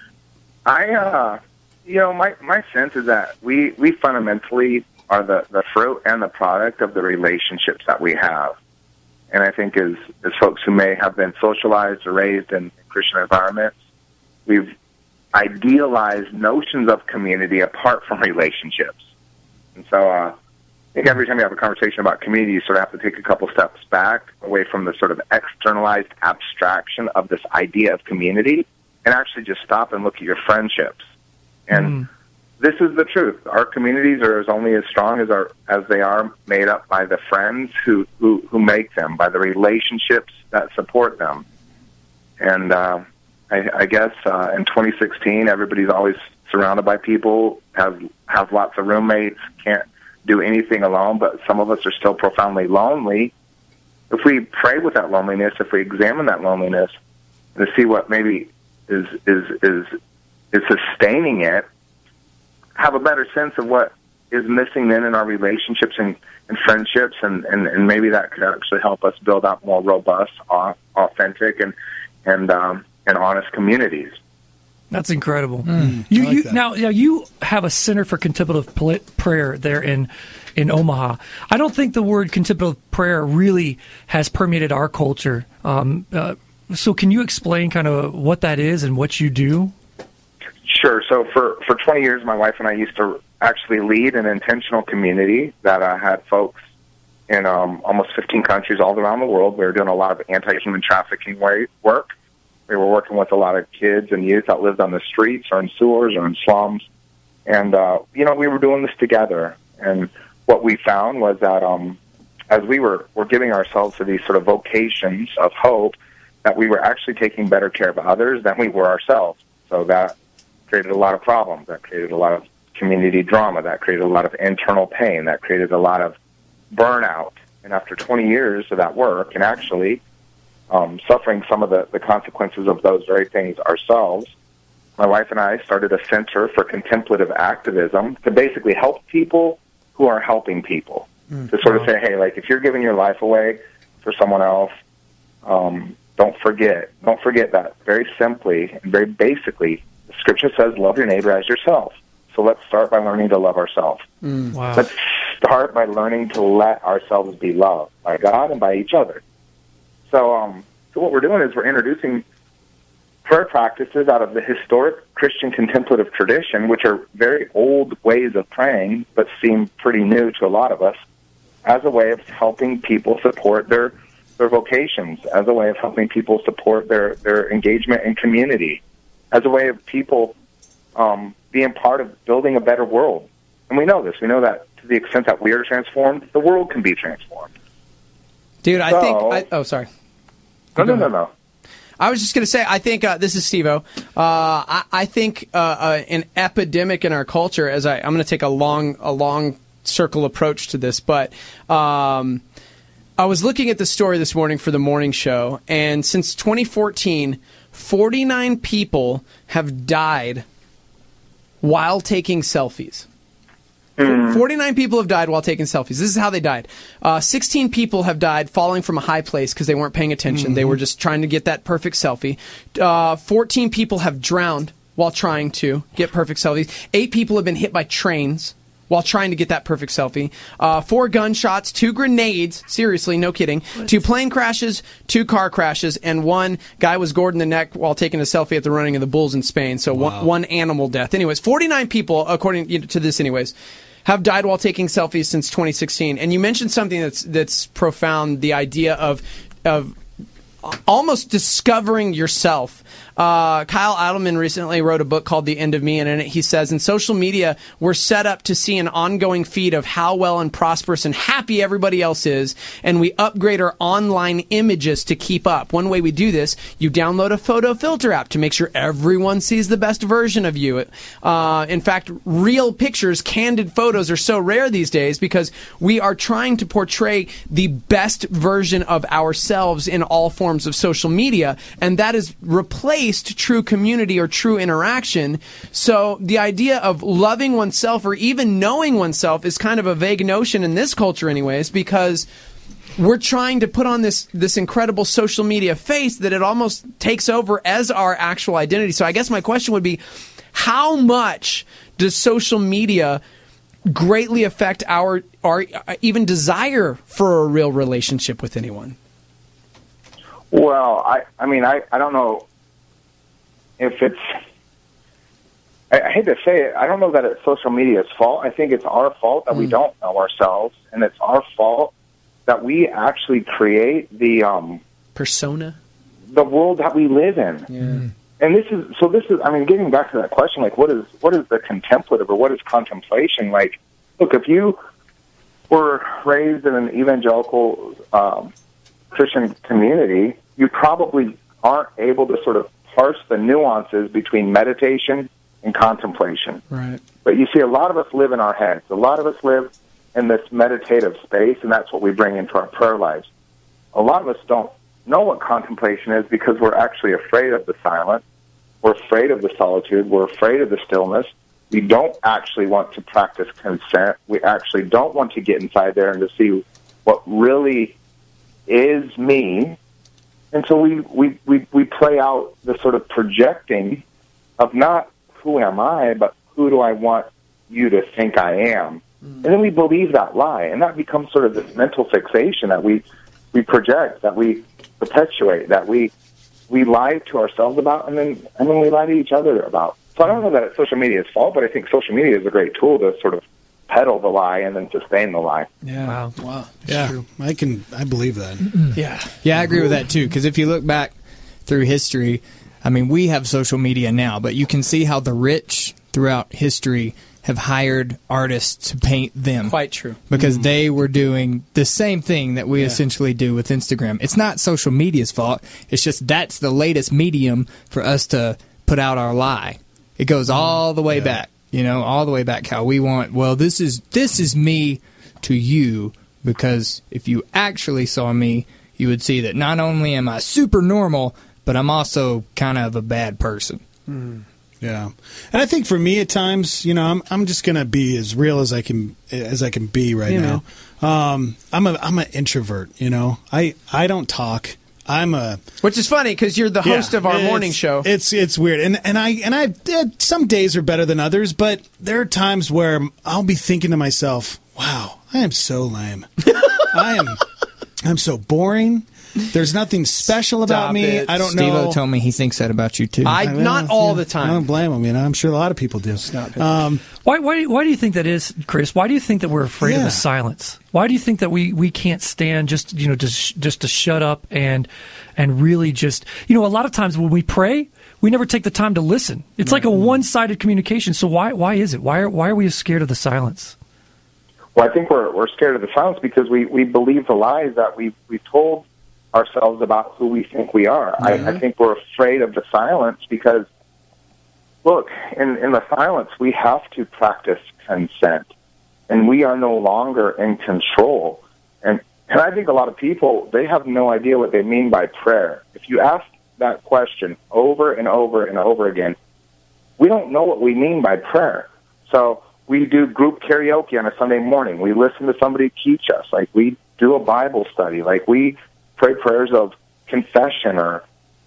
I, uh, you know, my my sense is that we we fundamentally are the, the fruit and the product of the relationships that we have. And I think as, as folks who may have been socialized or raised in Christian environments, we've idealized notions of community apart from relationships. And so uh, I think every time you have a conversation about community, you sort of have to take a couple steps back away from the sort of externalized abstraction of this idea of community and actually just stop and look at your friendships. And mm. this is the truth. Our communities are as only as strong as our as they are made up by the friends who, who, who make them, by the relationships that support them. And uh, I, I guess uh, in twenty sixteen, everybody's always surrounded by people, have have lots of roommates, can't do anything alone, but some of us are still profoundly lonely. If we pray with that loneliness, if we examine that loneliness to see what maybe is is is is sustaining it, have a better sense of what is missing then in our relationships and, and friendships, and, and, and maybe that could actually help us build out more robust, authentic, and and um, and honest communities. That's incredible. Mm, you, like you that. Now, now you have a Center for Contemplative Pl- Prayer there in in Omaha. I don't think the word contemplative prayer really has permeated our culture. Um, uh, so, can you explain kind of what that is and what you do? Sure. So, for for twenty years, my wife and I used to actually lead an intentional community that uh, had folks in um, almost fifteen countries all around the world. We were doing a lot of anti-human trafficking work. We were working with a lot of kids and youth that lived on the streets or in sewers or in slums. And, uh, you know, we were doing this together. And what we found was that um, as we were, were giving ourselves to these sort of vocations of hope, that we were actually taking better care of others than we were ourselves. So that created a lot of problems. That created a lot of community drama. That created a lot of internal pain. That created a lot of burnout. And after twenty years of that work, and actually Um, suffering some of the, the consequences of those very things ourselves, my wife and I started a Center for Contemplative Activism to basically help people who are helping people. Mm, to sort wow. of say, hey, like if you're giving your life away for someone else, um, don't forget, don't forget that very simply and very basically, the Scripture says, love your neighbor as yourself. So let's start by learning to love ourselves. Mm, wow. Let's start by learning to let ourselves be loved by God and by each other. So, um, so what we're doing is we're introducing prayer practices out of the historic Christian contemplative tradition, which are very old ways of praying, but seem pretty new to a lot of us, as a way of helping people support their their vocations, as a way of helping people support their, their engagement in community, as a way of people um, being part of building a better world. And we know this. We know that to the extent that we are transformed, the world can be transformed. Dude, I so, think... I, oh, sorry. No, no, no, no. I was just going to say, I think, uh, this is Steve-O, uh, I, I think uh, uh, an epidemic in our culture, as I, I'm going to take a long, a long circle approach to this, but um, I was looking at the story this morning for the morning show, and since twenty fourteen, forty-nine people have died while taking selfies. forty-nine people have died while taking selfies. This is how they died. Uh, sixteen people have died falling from a high place because they weren't paying attention. Mm-hmm. They were just trying to get that perfect selfie. Uh, fourteen people have drowned while trying to get perfect selfies. Eight people have been hit by trains while trying to get that perfect selfie. Uh, four gunshots, two grenades, seriously, no kidding, what? Two plane crashes, two car crashes, and one guy was gored in the neck while taking a selfie at the running of the Bulls in Spain. So wow. one, one animal death. Anyways, forty-nine people, according to this anyways, have died while taking selfies since twenty sixteen. And you mentioned something that's that's profound, the idea of of almost discovering yourself. Uh, Kyle Idleman recently wrote a book called The End of Me, and in it he says, in social media, we're set up to see an ongoing feed of how well and prosperous and happy everybody else is, and we upgrade our online images to keep up. One way we do this, you download a photo filter app to make sure everyone sees the best version of you. Uh, in fact, real pictures, candid photos are so rare these days because we are trying to portray the best version of ourselves in all forms of social media, and that has replaced true community or true interaction. So the idea of loving oneself or even knowing oneself is kind of a vague notion in this culture anyways, because we're trying to put on this this incredible social media face that it almost takes over as our actual identity. So I guess my question would be, how much does social media greatly affect our our even desire for a real relationship with anyone? Well, I, I mean, I, I don't know if it's, I, I hate to say it, I don't know that it's social media's fault. I think it's our fault that mm. we don't know ourselves, and it's our fault that we actually create the um, persona, the world that we live in. Yeah. And this is, so this is, I mean, getting back to that question, like, what is, what is the contemplative or what is contemplation? Like, look, if you were raised in an evangelical um, Christian community, you probably aren't able to sort of parse the nuances between meditation and contemplation. Right. But you see, a lot of us live in our heads. A lot of us live in this meditative space, and that's what we bring into our prayer lives. A lot of us don't know what contemplation is because we're actually afraid of the silence. We're afraid of the solitude. We're afraid of the stillness. We don't actually want to practice consent. We actually don't want to get inside there and to see what really is me. And so we, we, we, we play out the sort of projecting of not who am I, but who do I want you to think I am. Mm. And then we believe that lie, and that becomes sort of this mental fixation that we, we project, that we perpetuate, that we we lie to ourselves about, and then and then we lie to each other about. So I don't know that it's social media's fault, but I think social media is a great tool to sort of peddle the lie and then sustain the lie. Yeah. Wow. Wow. Yeah, true. I can. I believe that. Yeah. Yeah, I agree with that too. Because if you look back through history, I mean, we have social media now, but you can see how the rich throughout history have hired artists to paint them. Quite true. Because mm. they were doing the same thing that we yeah. essentially do with Instagram. It's not social media's fault. It's just that's the latest medium for us to put out our lie. It goes all the way yeah. back, you know, all the way back how we want, well, this is this is me to you, because if you actually saw me, you would see that not only am I super normal, but I'm also kind of a bad person. Mm. Yeah, and I think for me at times, you know, I'm I'm just gonna be as real as I can as I can be right yeah, now. Um, I'm a I'm an introvert. You know, I I don't talk. I'm a which is funny because you're the host yeah, of our morning show. It's it's weird, and and I and I uh, some days are better than others, but there are times where I'll be thinking to myself, "Wow, I am so lame. I am I'm so boring." There's nothing special about Stop me. it. I don't Steve-O know. told me he thinks that about you too. I, I not know, all yeah, the time. I don't blame him. You know, I'm sure a lot of people do. Um, Why, why, why do you think that is, Chris? Why do you think that we're afraid Yeah. of the silence? Why do you think that we, we can't stand just, you know, just, just to shut up and, and really just, you know, a lot of times when we pray, we never take the time to listen. It's like a one-sided communication. So why, why is it? Why are, why are we scared of the silence? Well, I think we're we're scared of the silence because we, we believe the lies that we we told ourselves about who we think we are. Mm-hmm. I, I think we're afraid of the silence because, look, in, in the silence, we have to practice consent, and we are no longer in control. And, and I think a lot of people, they have no idea what they mean by prayer. If you ask that question over and over and over again, we don't know what we mean by prayer. So we do group karaoke on a Sunday morning. We listen to somebody teach us. Like, we do a Bible study. Like, we pray prayers of confession or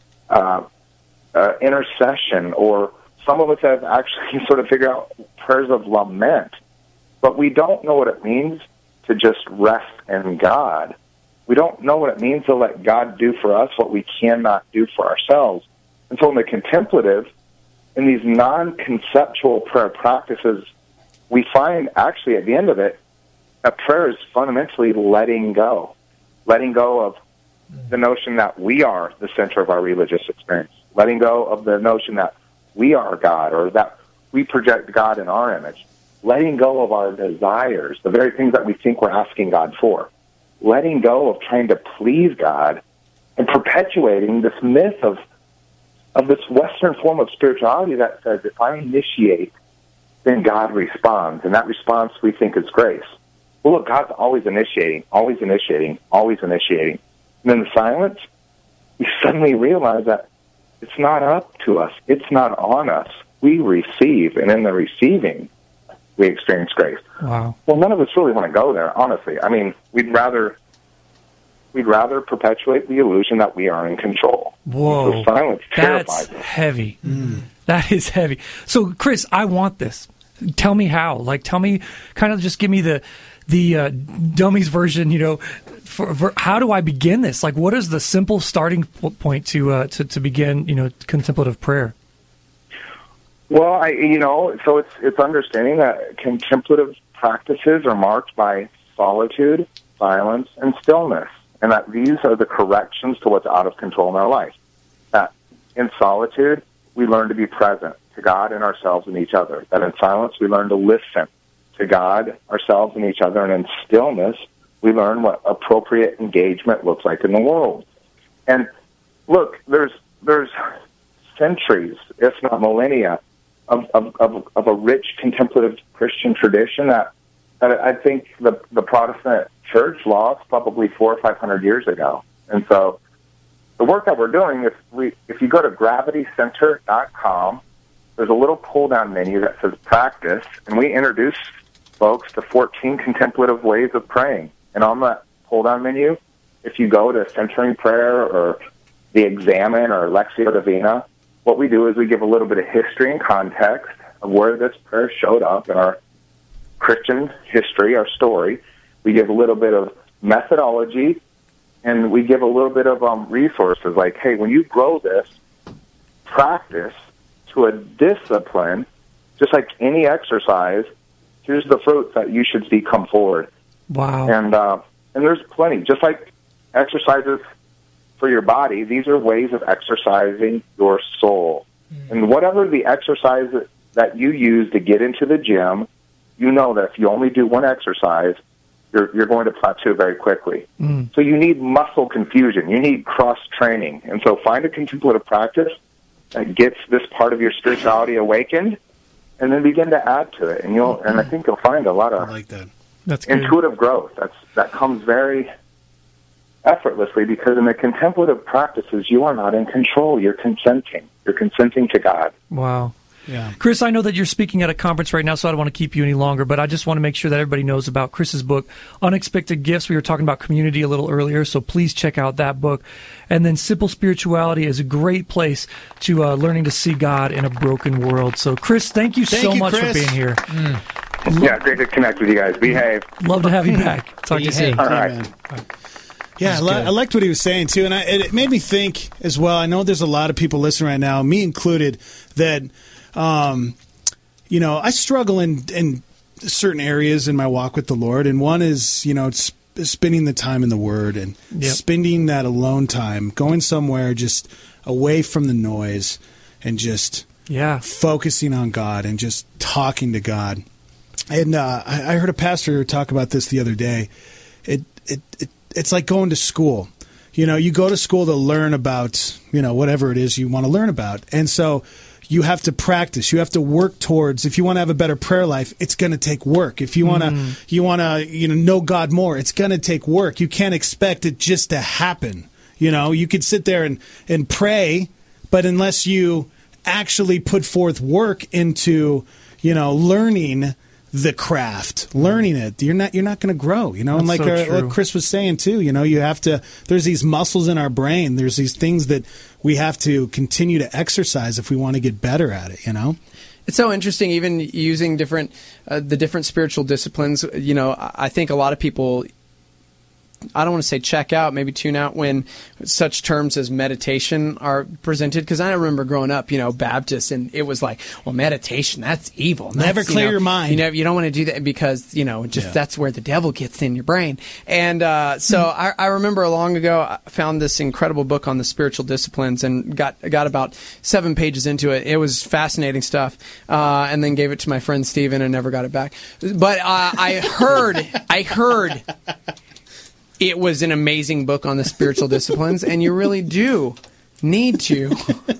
uh, uh, intercession, or some of us have actually sort of figured out prayers of lament. But we don't know what it means to just rest in God. We don't know what it means to let God do for us what we cannot do for ourselves. And so in the contemplative, in these non-conceptual prayer practices, we find actually at the end of it, that prayer is fundamentally letting go. Letting go of the notion that we are the center of our religious experience. letting go of the notion that we are God or that we project God in our image, letting go of our desires, the very things that we think we're asking God for, letting go of trying to please God, and perpetuating this myth of of this Western form of spirituality that says if I initiate, then God responds, and that response we think is grace. Well, look, God's always initiating, always initiating, always initiating. And in the silence, we suddenly realize that it's not up to us. It's not on us. We receive, and in the receiving, we experience grace. Wow. Well, none of us really want to go there, honestly. I mean, we'd rather we'd rather perpetuate the illusion that we are in control. Whoa. So silence terrifies That's us. heavy. Mm. That is heavy. So, Chris, I want this. Tell me how. Like, tell me, kind of just give me the the uh, dummies version, you know, for, for how do I begin this? Like, what is the simple starting point to uh, to, to begin, you know, contemplative prayer? Well, I, you know, so it's it's understanding that contemplative practices are marked by solitude, silence, and stillness, and that these are the corrections to what's out of control in our life. That in solitude, we learn to be present to God and ourselves and each other. That in silence, we learn to listen to God, ourselves, and each other. And in stillness, we learn what appropriate engagement looks like in the world. And look, there's there's centuries, if not millennia, of of, of, of a rich contemplative Christian tradition that, that I think the the Protestant Church lost probably four or five hundred years ago. And so the work that we're doing, if we if you go to gravity center dot com, there's a little pull-down menu that says practice, and we introduce folks to fourteen contemplative ways of praying. And on that pull-down menu, if you go to Centering Prayer or the Examen or Lectio Divina, what we do is we give a little bit of history and context of where this prayer showed up in our Christian history, our story. We give a little bit of methodology, and we give a little bit of um, resources like, hey, when you grow this practice to a discipline, just like any exercise, here's the fruits that you should see come forward. Wow. And uh, and there's plenty. Just like exercises for your body, these are ways of exercising your soul. Mm. And whatever the exercise that you use to get into the gym, you know that if you only do one exercise, you're you're going to plateau very quickly. Mm. So you need muscle confusion. You need cross-training. And so find a contemplative practice that gets this part of your spirituality awakened, and then begin to add to it. And you'll and I think you'll find a lot of I like that. That's good. Intuitive growth. That's that comes very effortlessly, because in the contemplative practices, you are not in control. You're consenting. You're consenting to God. Wow. Yeah. Chris, I know that you're speaking at a conference right now, so I don't want to keep you any longer, but I just want to make sure that everybody knows about Chris's book, Unexpected Gifts. We were talking about community a little earlier, so please check out that book. And then Simple Spirituality is a great place to uh, learning to see God in a broken world. So, Chris, thank you Thank so you, much Chris. for being here. Mm. Yeah, great to connect with you guys. Behave. Love to have you back. Talk to you soon. All right. Man. Yeah, I, li- I liked what he was saying, too. And I, it made me think as well. I know there's a lot of people listening right now, me included, that, um, you know, I struggle in, in certain areas in my walk with the Lord. And one is, you know, it's spending the time in the Word and Yep. spending that alone time, going somewhere just away from the noise and just Yeah. focusing on God and just talking to God. And uh, I, I heard a pastor talk about this the other day. It, it it it's like going to school. You know, you go to school to learn about, you know, whatever it is you want to learn about. And so you have to practice. You have to work towards, if you want to have a better prayer life, it's going to take work. If you want to, mm. you want to, you know, know God more, it's going to take work. You can't expect it just to happen. You know, you could sit there and, and pray, but unless you actually put forth work into, you know, learning the craft, learning it, you're not you're not going to grow, you know. That's and like so our, true. what Chris was saying too, you know, you have to. There's these muscles in our brain. There's these things that we have to continue to exercise if we want to get better at it. You know. It's so interesting, even using different uh, the different spiritual disciplines. You know, I I think a lot of people I don't want to say check out, maybe tune out when such terms as meditation are presented. Because I remember growing up, you know, Baptist, and it was like, well, meditation, that's evil. Never That's, you clear know, your mind. You know, you don't want to do that because, you know, just Yeah. that's where the devil gets in your brain. And uh, so I, I remember long ago, I found this incredible book on the spiritual disciplines and got got about seven pages into it. It was fascinating stuff. Uh, and then gave it to my friend Steven and never got it back. But uh, I heard, I heard it was an amazing book on the spiritual disciplines, and you really do need to.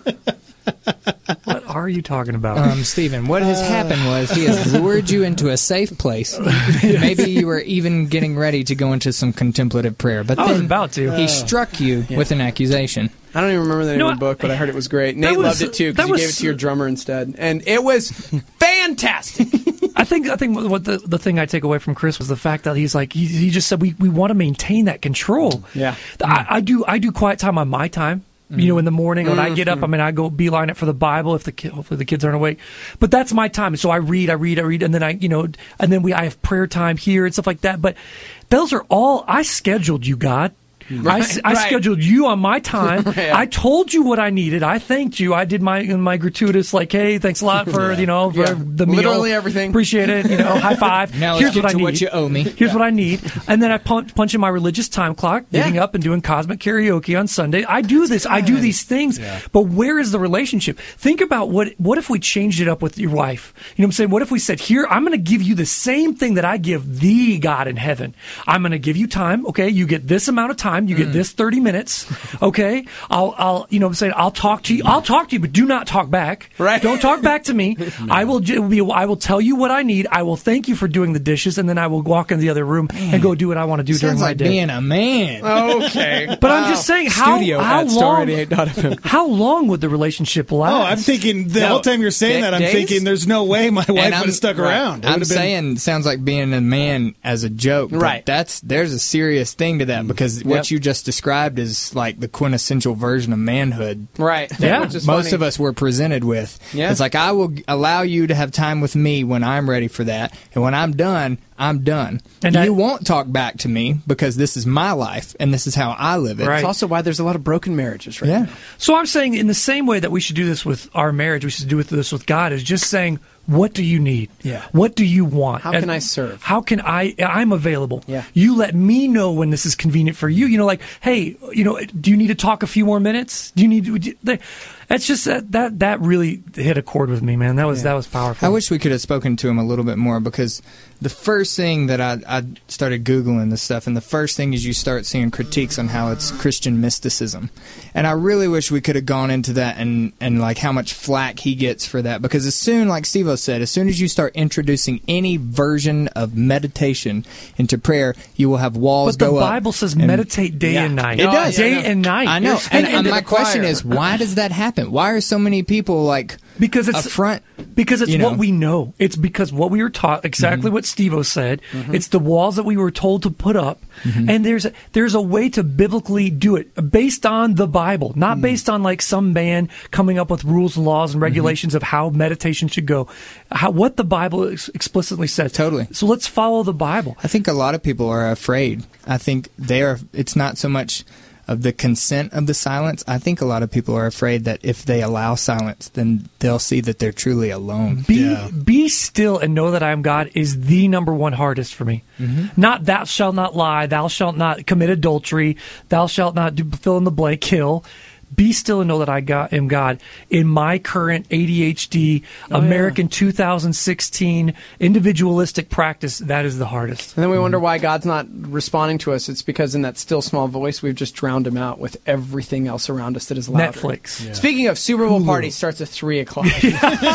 What are you talking about? Um, Stephen, what has happened was he has lured you into a safe place. Maybe you were even getting ready to go into some contemplative prayer, but I was then about to. he struck you with an accusation. I don't even remember the name No, of the book, but I heard it was great. Nate was- loved it too that because you was- gave it to your drummer instead, and it was fantastic. I think I think what the the thing I take away from Chris was the fact that he's like he, he just said we, we want to maintain that control. Yeah. I, I do I do quiet time on my time. You know, in the morning when I get up, I mean, I go beeline it for the Bible if the kid, hopefully the kids aren't awake. But that's my time. So I read, I read, I read, and then I, you know, and then we I have prayer time here and stuff like that. But those are all I scheduled you, God. I, s- I right. scheduled you on my time. Yeah. I told you what I needed. I thanked you. I did my my gratuitous like, hey, thanks a lot for you know for Yeah. the meal. Literally everything. Appreciate it. You know, high five. Now let's Here's get what I to need. what you owe me. Here's what I need. And then I punch, punch in my religious time clock, getting Yeah. up and doing cosmic karaoke on Sunday. I do this. I do these things. But where is the relationship? Think about what what if we changed it up with your wife? You know what I'm saying? What if we said, here, I'm going to give you the same thing that I give the God in heaven. I'm going to give you time. Okay. You get this amount of time. You get this thirty minutes. Okay. I'll, I'll, you know what I'm saying? I'll talk to you. I'll talk to you, but do not talk back. Right. Don't talk back to me. I will j- be, I will tell you what I need. I will thank you for doing the dishes, and then I will walk in the other room and go do what I want to do during Sounds my like day. being a man. Okay. But I'm just saying, how, Studio how at long? star eighty-eight dot f m. How long would the relationship last? Oh, I'm thinking the No. whole time you're saying Da- that, I'm days? thinking there's no way my wife would I'm- have stuck right. around. It I'm would've been- saying sounds like being a man as a joke, but Right. That's there's a serious thing to that because what Yep. you just described is like the quintessential version of manhood. Right. Yeah. Which is Most funny. of us were presented with. Yeah. It's like I will allow you to have time with me when I'm ready for that, and when I'm done, I'm done. And you I- won't talk back to me because this is my life and this is how I live it. Right. It's also why there's a lot of broken marriages right Yeah. now. So I'm saying, in the same way that we should do this with our marriage, we should do this with God. Is just saying, what do you need? Yeah. What do you want? How And can I serve? How can I? I'm available. Yeah. You let me know when this is convenient for you. You know, like, hey, you know, do you need to talk a few more minutes? Do you need? to... do- That's just that that that really hit a chord with me, man. That was that was powerful. I wish we could have spoken to him a little bit more because the first thing that I, I started Googling this stuff, and the first thing is you start seeing critiques on how it's Christian mysticism. And I really wish we could have gone into that and, and like how much flack he gets for that. Because as soon, like Steve-O said, as soon as you start introducing any version of meditation into prayer, you will have walls But the go up. Bible says and- meditate day Yeah. and night. It does. day I know. and night. I know. You're- And, and and to my the question choir. is, why does that happen? Why are so many people like because it's upfront? because it's you what know. we know. It's because what we were taught, exactly Mm-hmm. what Steve-O said. It's the walls that we were told to put up, Mm-hmm. and there's a, there's a way to biblically do it based on the Bible, not Mm. based on like some man coming up with rules and laws Mm-hmm. and regulations of how meditation should go. How what the Bible ex- explicitly says. Totally. So let's follow the Bible. I think a lot of people are afraid. I think they are. It's not so much of the consent of the silence. I think a lot of people are afraid that if they allow silence, then they'll see that they're truly alone. Be Yeah. be still and know that I am God is the number one hardest for me. Mm-hmm. Not thou shalt not lie, thou shalt not commit adultery, thou shalt not do, fill in the blank, kill. Be still and know that I got, am God. In my current A D H D, Oh, American two thousand sixteen individualistic practice, that is the hardest. And then we wonder why God's not responding to us. It's because in that still small voice, we've just drowned him out with everything else around us that is louder. Netflix. Speaking of, Super Bowl party starts at three o'clock. So,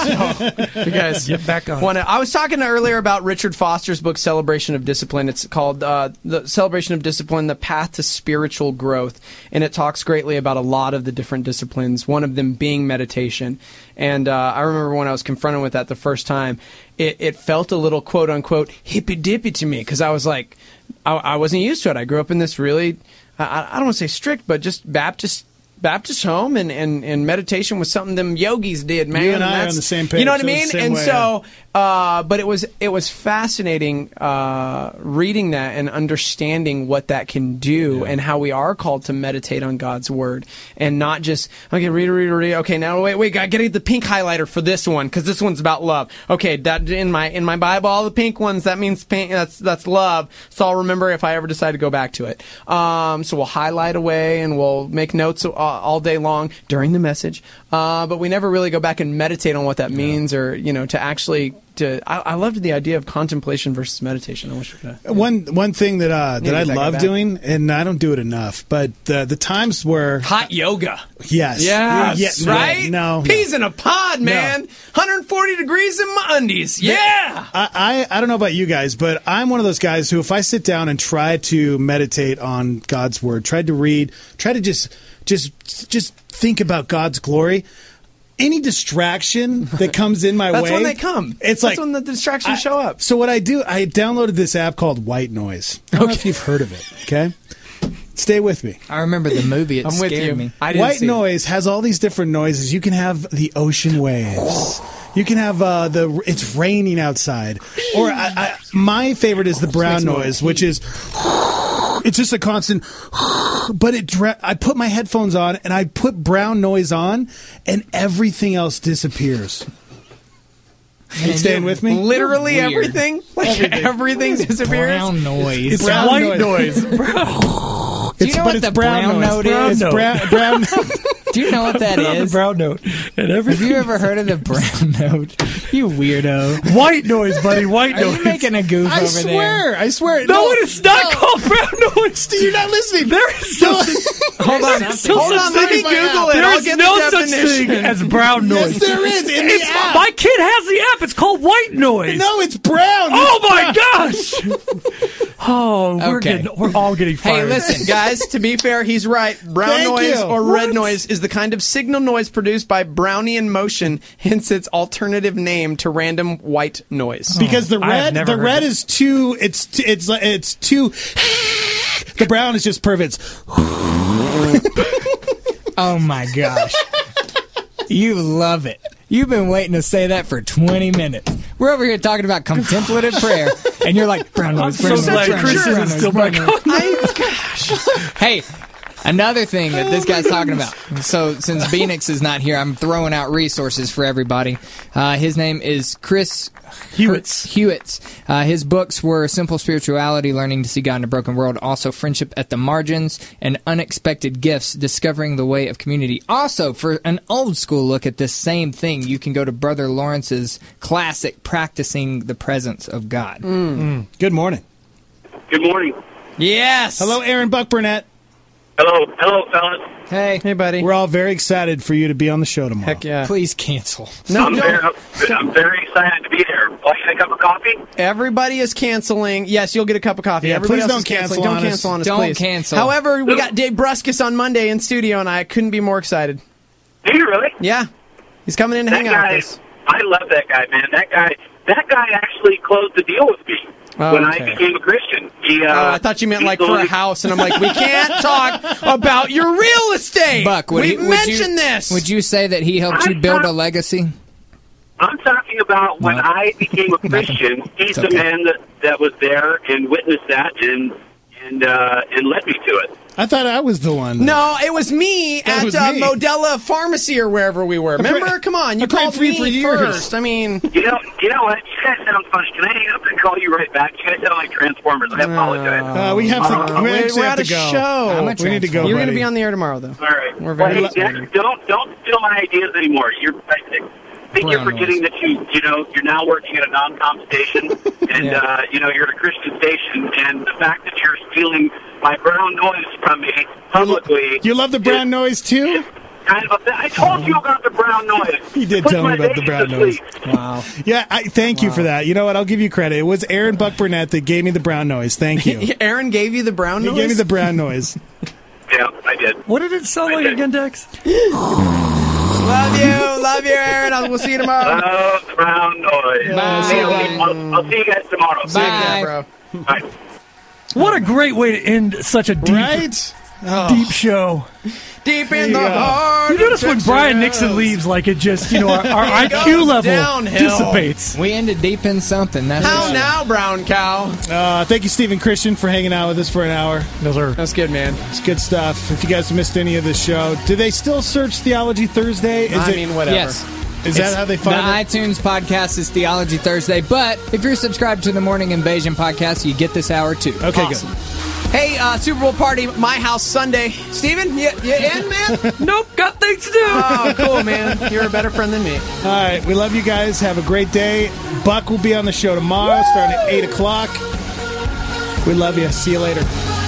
you guys Get back on it. wanna, I was talking earlier about Richard Foster's book, Celebration of Discipline. It's called uh, The Celebration of Discipline, The Path to Spiritual Growth. And it talks greatly about a lot of the different disciplines, one of them being meditation. And uh, I remember when I was confronted with that the first time, it, it felt a little quote-unquote hippy-dippy to me because I was like, I, I wasn't used to it. I grew up in this really, I, I don't want to say strict, but just Baptist Baptist home, and, and, and meditation was something them yogis did, man. You and I are that's- on the same page, You know what I so it's mean? the same And way, so, uh, but it was it was fascinating uh, reading that and understanding what that can do, and how we are called to meditate on God's word, and not just okay, read, read, read. Okay, now wait, wait, I gotta get the pink highlighter for this one because this one's about love. Okay, that in my in my Bible, all the pink ones, that means pink, that's that's love. So I'll remember if I ever decide to go back to it. Um, so we'll highlight away and we'll make notes all, all day long during the message. Uh, but we never really go back and meditate on what that means, or you know, to actually. To, I, I loved the idea of contemplation versus meditation. I wish we could. Uh, One one thing that uh, that Maybe I take love it back. doing, and I don't do it enough, but the the times where Hot yoga. yes, Yes, yeah, right? no, no. Peas in a pod, man. one hundred forty degrees in my undies. Yeah. I, I I don't know about you guys, but I'm one of those guys who, if I sit down and try to meditate on God's word, try to read, try to just just just think about God's glory. Any distraction that comes in my That's way, when they come. It's That's like when the distractions I- show up. So what I do, I downloaded this app called White Noise. I don't know if you've heard of it. Okay, stay with me. I remember the movie. It I'm with scared you. me. I didn't White see it. noise has all these different noises. You can have the ocean waves. You can have uh, the it's raining outside. Or I, I, my favorite is the brown noise, which is it's just a constant. But it dra- I put my headphones on and I put brown noise on, and everything else disappears. You staying with me? Literally Weird. everything. Like everything, disappears. Brown noise. It's Brown brown white noise. noise. Brown. Do you know but what it's the brown, brown noise. note Brown is? It's note. brown. brown Do you know what that The is? brown note. And every Have you ever heard of the brown note? You weirdo. white noise, buddy. White Are noise. you making a goof I over swear. I swear. no, it's not called brown noise. You're not listening. There is no, Hold on. something. Hold on. Let me Something. Google it. I'll there's get no the such definition. thing as brown noise. Yes, there is in the It's, app. my kid has the app. It's called white noise. No, it's brown. Oh my gosh! Oh, we're Okay. getting, we're all getting Hey, fired. listen. Guys, to be fair, he's right. Brown Thank noise you. or What? red noise is the kind of signal noise produced by Brownian motion, hence its alternative name to random white noise. Because the I have red, never the heard red it. is too. It's t- it's like- it's too. The brown is just perfect. Oh my gosh. You love it. You've been waiting to say that for twenty minutes. We're over here talking about contemplative prayer, and you're like, brown I'm noise, so brown noise, glad brown Chris noise, brown isn't noise, still brown back noise. on. Hey, another thing that this guy's talking about. So, since Phoenix is not here, I'm throwing out resources for everybody. Uh, his name is Chris Hewitts. Hewitts. Uh, his books were Simple Spirituality, Learning to See God in a Broken World, also Friendship at the Margins, and Unexpected Gifts, Discovering the Way of Community. Also, for an old school look at this same thing, you can go to Brother Lawrence's classic, Practicing the Presence of God. Good morning. Good morning. Yes. Hello, Aaron Buck Burnett. Hello, hello, fellas. Hey, Hey, buddy. We're all very excited for you to be on the show tomorrow. Heck yeah. please cancel. No, I'm, no. very, I'm very excited to be there. Will I get a cup of coffee? Everybody is canceling. Yes, you'll get a cup of coffee. Yeah, Everybody please else don't is canceling. cancel Don't on us. cancel on us, Don't please. cancel. However, we got Dave Bruskus on Monday in studio, and I couldn't be more excited. Do you really? Yeah. He's coming in to That hang out guy, with us. I love that guy, man. That guy, that guy actually closed the deal with me Oh, when okay. I became a Christian. He, uh, Oh, I thought you meant he like for a slowly- house, and I'm like, we can't talk about your real estate. Buck, would, We've he, would mentioned you, this. Would you say that he helped you I'm build not- a legacy? I'm talking about when No. I became a Christian. He's It's the okay. man that, that was there and witnessed that and and uh, and led me to it. I thought I was the one. No, it was me That at was uh, me. Modella Pharmacy or wherever we were. prayed- Remember? Come on, you I prayed called for you me for years. first. I mean, You know, you know what? You guys sound funny. Can I hang up and call you right back? You guys sound like Transformers. I apologize. Uh, we have to. Uh, we we're, actually we're have at to a go. show. I'm a We need to go. You're going to buddy. be on the air tomorrow, though. All right. We're very well, hey, excited. Jack, don't don't steal my ideas anymore. You're I think, I think you're Brown forgetting that you you know you're now working at a non-com station, and Yeah. uh, you know you're at a Christian station, and the fact that you're stealing my brown noise from me publicly. You love the brown is noise too? Kind of a, I told you about the brown noise. He did Put tell me my about the babies brown to noise. sleep. Wow. Yeah, I thank you for that. You know what? I'll give you credit. It was Aaron Buck Burnett that gave me the brown noise. Thank you. Aaron gave you the brown He noise? gave me the brown noise. Yeah, I did. What did it sound like again, Dex? Love you. Love you, Aaron. I'll, we'll see you tomorrow. Oh, the brown noise. Bye. See you- I'll, I'll see you guys tomorrow. Bye. Yeah, bro. Bye. What a great way to end such a deep. Right? Deep show. Deep in the heart. You notice when Texas. Brian Nixon leaves, like it just, you know, our, our I Q goes level downhill. dissipates. We ended deep in something. That's How for now, brown cow? Uh, thank you, Stephen Christian, for hanging out with us for an hour. Those are That's good, man. It's good stuff. If you guys missed any of this show, do they still search Theology Thursday? Is I it, mean, whatever. Yes. is that how they find the it? iTunes podcast is Theology Thursday, but if you're subscribed to the Morning Invasion podcast, you get this hour too. Okay, Awesome. good. Hey, uh, Super Bowl party, my house Sunday. Steven, you, you in, man? nope, got things to do. Oh, cool, man. You're a better friend than me. All right, we love you guys. Have a great day. Buck will be on the show tomorrow, starting at eight o'clock. We love you. See you later.